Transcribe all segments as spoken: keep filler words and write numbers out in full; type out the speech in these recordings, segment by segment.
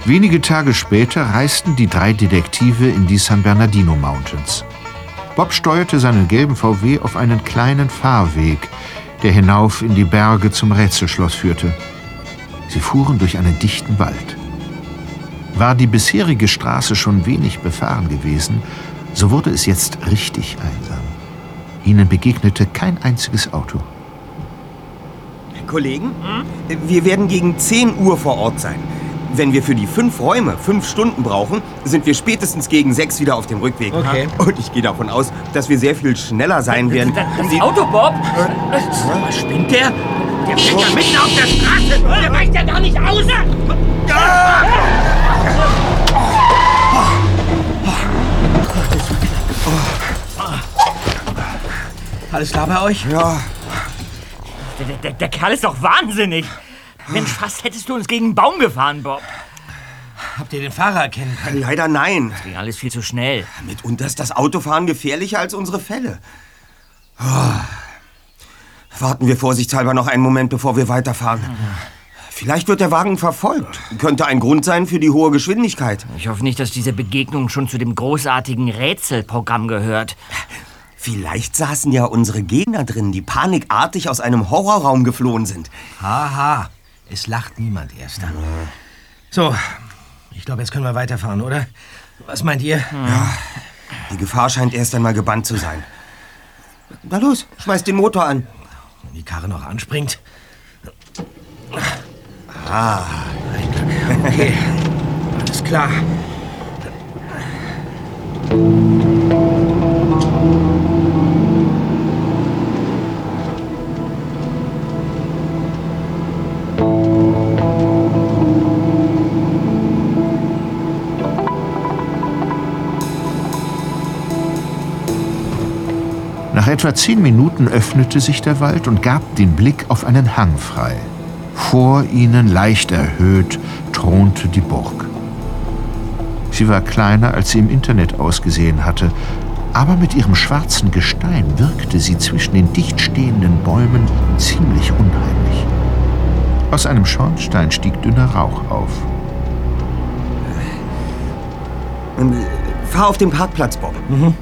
Wenige Tage später reisten die drei Detektive in die San Bernardino Mountains. Bob steuerte seinen gelben V W auf einen kleinen Fahrweg, der hinauf in die Berge zum Rätselschloss führte. Sie fuhren durch einen dichten Wald. War die bisherige Straße schon wenig befahren gewesen, so wurde es jetzt richtig einsam. Ihnen begegnete kein einziges Auto. Kollegen, hm? wir werden gegen zehn Uhr vor Ort sein. Wenn wir für die fünf Räume fünf Stunden brauchen, sind wir spätestens gegen sechs wieder auf dem Rückweg. Okay. Und ich gehe davon aus, dass wir sehr viel schneller sein werden. Das, das, das Auto, Bob? Was spinnt der? Der steht ja mitten auf der Straße. Der weicht ja gar nicht aus. Ah! Alles klar bei euch? Ja. Der, der, der Kerl ist doch wahnsinnig. Mensch, fast hättest du uns gegen einen Baum gefahren, Bob. Habt ihr den Fahrer erkennen können? Leider nein. Das ging alles viel zu schnell. Mitunter ist das Autofahren gefährlicher als unsere Fälle. Oh. Warten wir vorsichtshalber noch einen Moment, bevor wir weiterfahren. Vielleicht wird der Wagen verfolgt. Könnte ein Grund sein für die hohe Geschwindigkeit. Ich hoffe nicht, dass diese Begegnung schon zu dem großartigen Rätselprogramm gehört. Vielleicht saßen ja unsere Gegner drin, die panikartig aus einem Horrorraum geflohen sind. Haha, es lacht niemand erst dann. So, ich glaube, jetzt können wir weiterfahren, oder? Was meint ihr? Ja, die Gefahr scheint erst einmal gebannt zu sein. Na los, schmeiß den Motor an. Wenn die Karre noch anspringt. Ah. Okay, alles klar. Nach etwa zehn Minuten öffnete sich der Wald und gab den Blick auf einen Hang frei. Vor ihnen, leicht erhöht, thronte die Burg. Sie war kleiner, als sie im Internet ausgesehen hatte, aber mit ihrem schwarzen Gestein wirkte sie zwischen den dicht stehenden Bäumen ziemlich unheimlich. Aus einem Schornstein stieg dünner Rauch auf. Fahr auf den Parkplatz, Bob. Mhm, mhm.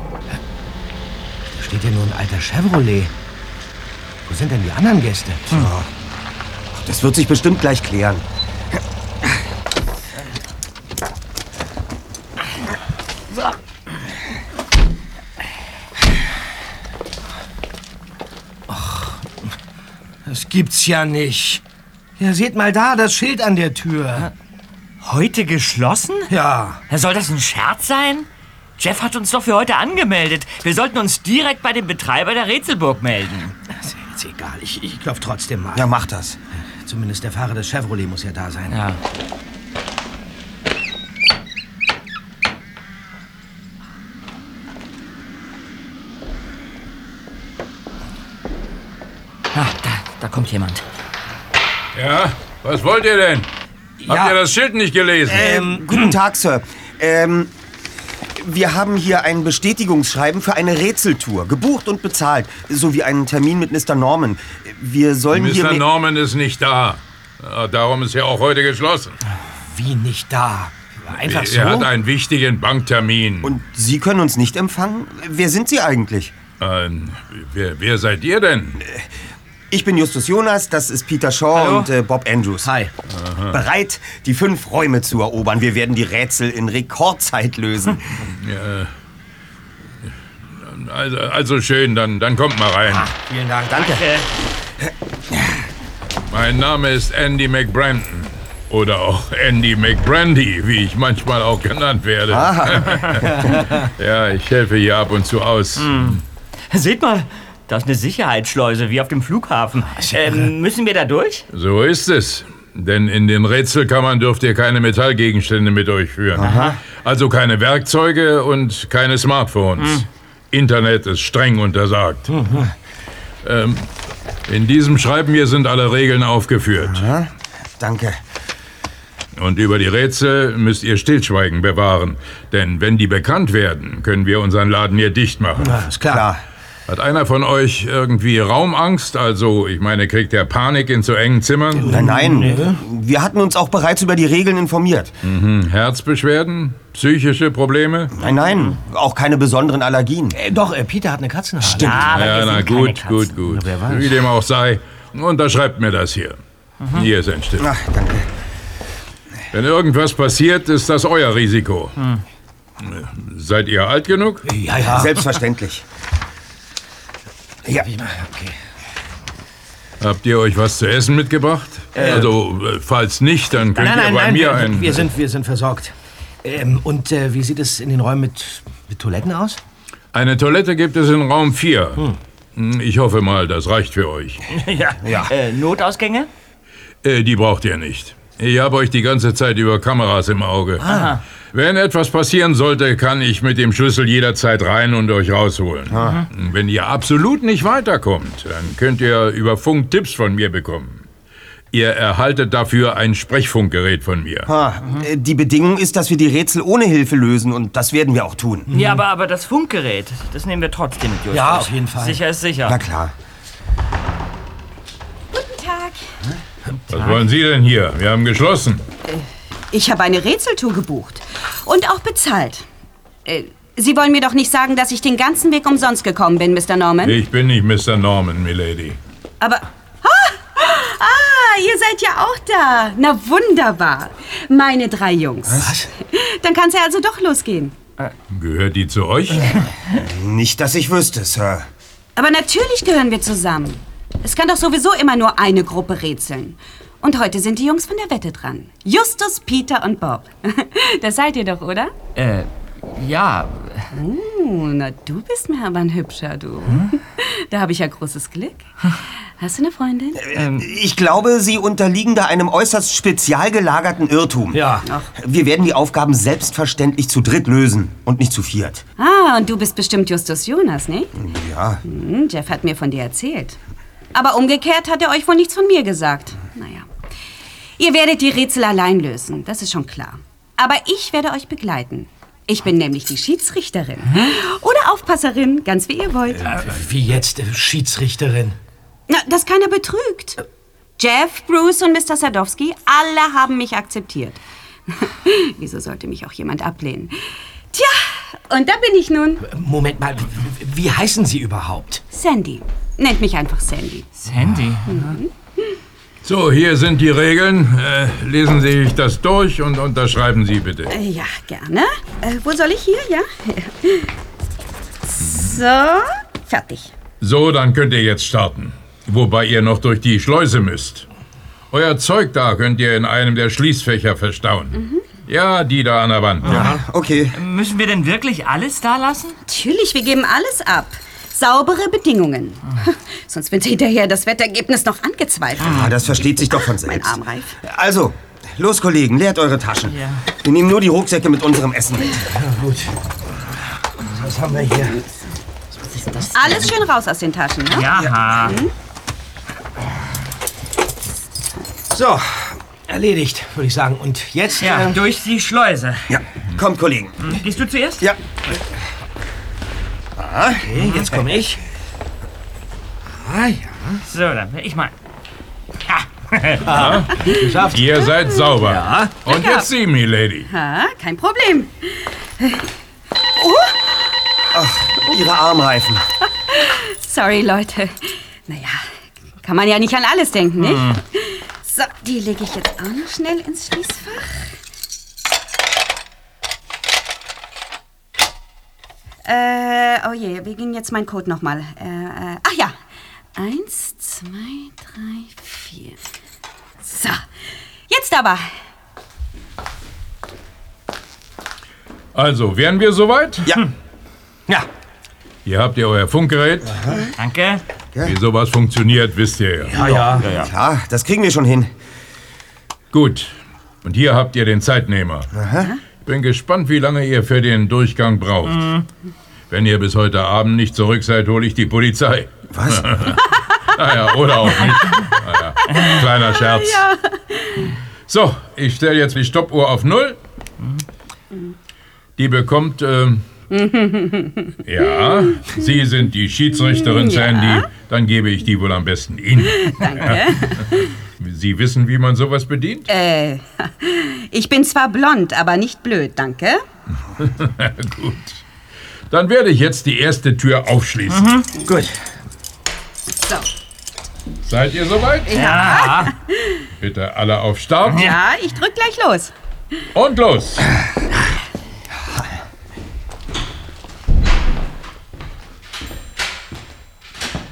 Da steht ja nur ein alter Chevrolet. Wo sind denn die anderen Gäste? Hm. Das wird sich bestimmt gleich klären. So. Och, das gibt's ja nicht. Ja, seht mal da, das Schild an der Tür. Heute geschlossen? Ja. Soll das ein Scherz sein? Jeff hat uns doch für heute angemeldet. Wir sollten uns direkt bei dem Betreiber der Rätselburg melden. Das ist jetzt egal. Ich, ich klopf trotzdem mal. Ja, mach das. Zumindest der Fahrer des Chevrolet muss ja da sein. Ja. Ah, da, da kommt jemand. Ja, was wollt ihr denn? Ja. Habt ihr das Schild nicht gelesen? Ähm, guten Tag, Sir. Ähm, wir haben hier ein Bestätigungsschreiben für eine Rätseltour. Gebucht und bezahlt. Sowie einen Termin mit Mister Norman. Wir sollen hier... Mister Norman ist nicht da. Darum ist ja auch heute geschlossen. Wie nicht da? Einfach so? Er hat einen wichtigen Banktermin. Und Sie können uns nicht empfangen? Wer sind Sie eigentlich? Ähm, wer, wer seid ihr denn? Ich bin Justus Jonas, das ist Peter Shaw Hallo. und äh, Bob Andrews. Hi. Aha. Bereit, die fünf Räume zu erobern. Wir werden die Rätsel in Rekordzeit lösen. Ja. Also, also schön, dann, dann kommt mal rein. Ah, vielen Dank. Danke. Mein Name ist Andy McBrandon. Oder auch Andy McBrandy, wie ich manchmal auch genannt werde. Ja, ich helfe hier ab und zu aus. Hm. Seht mal, da ist eine Sicherheitsschleuse, wie auf dem Flughafen. Ähm, müssen wir da durch? So ist es. Denn in den Rätselkammern dürft ihr keine Metallgegenstände mit euch führen. Aha. Also keine Werkzeuge und keine Smartphones. Hm. Internet ist streng untersagt. Mhm. Ähm, in diesem Schreiben hier sind alle Regeln aufgeführt. Aha. Danke. Und über die Rätsel müsst ihr Stillschweigen bewahren. Denn wenn die bekannt werden, können wir unseren Laden hier dicht machen. Ja, ist klar. Klar. Hat einer von euch irgendwie Raumangst? Also, ich meine, kriegt er Panik in so engen Zimmern? Nein, nein. Wir hatten uns auch bereits über die Regeln informiert. Mhm. Herzbeschwerden? Psychische Probleme? Nein, nein. Auch keine besonderen Allergien. Äh, doch, äh, Peter hat eine Katzenhaare. Stimmt. Ja, aber Ja, wir na sind gut, keine gut, Katzen. gut. Na, wer weiß. Wie dem auch sei, unterschreibt mir das hier. Mhm. Hier ist ein Stift. Ach, danke. Wenn irgendwas passiert, ist das euer Risiko. Hm. Seid ihr alt genug? Ja, ja. Selbstverständlich. Ja. Okay. Habt ihr euch was zu essen mitgebracht? Also, äh, falls nicht, dann könnt Nein, ihr nein, bei nein, mir wir, ein... wir, sind, wir sind versorgt. Ähm, und äh, wie sieht es in den Räumen mit, mit Toiletten aus? Eine Toilette gibt es in Raum vier. Hm. Ich hoffe mal, das reicht für euch. Ja. Ja. Äh, Notausgänge? Äh, die braucht ihr nicht. Ich habe euch die ganze Zeit über Kameras im Auge. Aha. Wenn etwas passieren sollte, kann ich mit dem Schlüssel jederzeit rein und euch rausholen. Wenn ihr absolut nicht weiterkommt, dann könnt ihr über Funk Tipps von mir bekommen. Ihr erhaltet dafür ein Sprechfunkgerät von mir. Ah, äh, die Bedingung ist, dass wir die Rätsel ohne Hilfe lösen und das werden wir auch tun. Ja, aber, aber das Funkgerät, das nehmen wir trotzdem mit, Justus. Ja, auf jeden Fall. Sicher ist sicher. Na klar. Guten Tag. Was wollen Sie denn hier? Wir haben geschlossen. Ich habe eine Rätseltour gebucht und auch bezahlt. Äh, Sie wollen mir doch nicht sagen, dass ich den ganzen Weg umsonst gekommen bin, Mister Norman? Ich bin nicht Mister Norman, Milady. Aber... Ah, ah, ihr seid ja auch da. Na wunderbar. Meine drei Jungs. Was? Dann kann es ja also doch losgehen. Gehört die zu euch? Nicht, dass ich wüsste, Sir. Aber natürlich gehören wir zusammen. Es kann doch sowieso immer nur eine Gruppe rätseln. Und heute sind die Jungs von der Wette dran. Justus, Peter und Bob. Das seid ihr doch, oder? Äh, ja. Oh, na, du bist mir aber ein Hübscher, du. Da habe ich ja großes Glück. Hast du eine Freundin? Ich glaube, Sie unterliegen da einem äußerst spezial gelagerten Irrtum. Ja. Wir werden die Aufgaben selbstverständlich zu dritt lösen und nicht zu viert. Ah, und du bist bestimmt Justus Jonas, ne? Ja. Hm, Jeff hat mir von dir erzählt. Aber umgekehrt hat er euch wohl nichts von mir gesagt. Naja. Ihr werdet die Rätsel allein lösen, das ist schon klar. Aber ich werde euch begleiten. Ich bin nämlich die Schiedsrichterin. Oder Aufpasserin, ganz wie ihr wollt. Äh, wie jetzt, äh, Schiedsrichterin? Na, dass keiner betrügt. Jeff, Bruce und Mister Sadowski, alle haben mich akzeptiert. Wieso sollte mich auch jemand ablehnen? Tja, und da bin ich nun. Moment mal, wie, wie heißen Sie überhaupt? Sandy. Nennt mich einfach Sandy. Sandy. So, hier sind die Regeln. Äh, lesen Sie sich das durch und unterschreiben Sie bitte. Äh, ja, gerne. Äh, wo soll ich hier? Ja. So, fertig. So, dann könnt ihr jetzt starten. Wobei ihr noch durch die Schleuse müsst. Euer Zeug da könnt ihr in einem der Schließfächer verstauen. Mhm. Ja, die da an der Wand. Ja, okay. Müssen wir denn wirklich alles da lassen? Natürlich, wir geben alles ab. Saubere Bedingungen. Sonst wird hinterher das Wettergebnis noch angezweifelt. Ah, das versteht sich doch von Mein selbst. Arm reif. Also, los, Kollegen, leert eure Taschen. Ja. Wir nehmen nur die Rucksäcke mit unserem Essen mit. Ja, gut. Was haben wir hier? Alles schön raus aus den Taschen, ne? Ja. So, erledigt, würde ich sagen. Und jetzt? Ja, ähm, durch die Schleuse. Ja, kommt, Kollegen. Hm, Gehst du zuerst? Ja. okay, jetzt komme ich. Ah, ja. So, dann will ich mal. Ha. Geschafft. Ihr seid sauber. Ja. Und jetzt Sie, Milady. Ha, kein Problem. Ihre Armreifen. Sorry, Leute. Naja, kann man ja nicht an alles denken, nicht? So, die lege ich jetzt auch noch schnell ins Schließfach. Äh, oh je, wie ging jetzt mein Code nochmal? Äh, äh, ach ja. Eins, zwei, drei, vier. So, jetzt aber. Also, wären wir soweit? Ja. Ja. Hier habt ihr euer Funkgerät. Danke. Wie sowas funktioniert, wisst ihr ja. Ja, ja. Ja, das kriegen wir schon hin. Gut. Und hier habt ihr den Zeitnehmer. Ich bin gespannt, wie lange ihr für den Durchgang braucht. Wenn ihr bis heute Abend nicht zurück seid, hole ich die Polizei. Was? Naja, oder auch nicht. Naja, kleiner Scherz. So, ich stelle jetzt die Stoppuhr auf Null. Die bekommt äh, Ja, Sie sind die Schiedsrichterin, Sandy. Ja. Dann gebe ich die wohl am besten Ihnen. Danke. Sie wissen, wie man sowas bedient? Äh, ich bin zwar blond, aber nicht blöd, danke. Gut. Dann werde ich jetzt die erste Tür aufschließen. Mhm. Gut. So. Seid ihr soweit? Ja. Bitte alle auf Start. Ja, ich drück gleich los. Und los.